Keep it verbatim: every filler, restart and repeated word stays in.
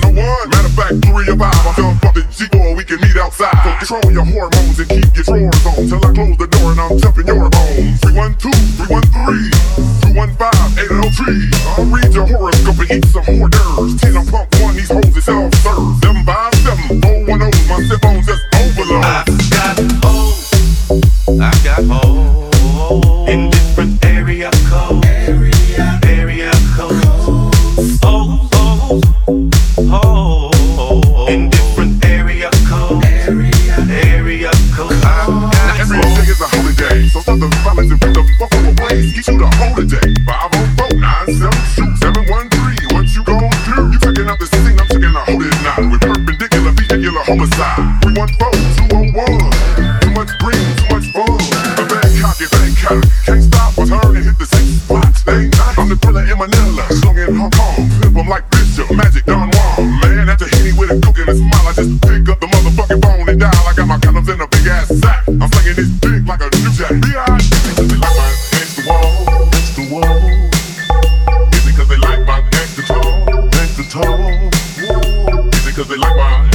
nine oh one. Matter of fact, three or five. I'm done fucking G boy, we can meet outside. So control your hormones and keep your drawers on till I close the door and I'm jumping your bones. three one two, three one three, two one five, eight oh three. I'll read your horoscope and eat some hors d'oeuvres. ten on pump one, these hoes is self-serve. seven five seven, four one oh, my cell phone just overload. I've got hoes, I've got hoes in different area codes. Area, area codes. Hoes, hoes, hoes in different area codes. Area, area codes. I've got now every day is a holiday, so stop the violence and put the fuck away. Get you the holiday. five oh four, nine seven two, seven one three. What you gon' do? You checking out the scene, I'm checking the hold it now. With perpendicular, vehicular homicide. three one four, two oh one. Too much green, too much fun. A bad cocky, bad cocky. Can't stop or turn and hit the same spot. Stay nice. I'm the thriller in Manila, slung in Hong Kong. Flip 'em like Bishop, Magic Don Juan. Man, after hitting with a cook and a smile, I just pick up the motherfucking phone and dial. I got my condoms in a big ass sack. I'm slinging this dick like a new jack. B I Cause they like my extra wall, extra wall. Is it cause they like my extra tall, extra tall? Is it cause they like my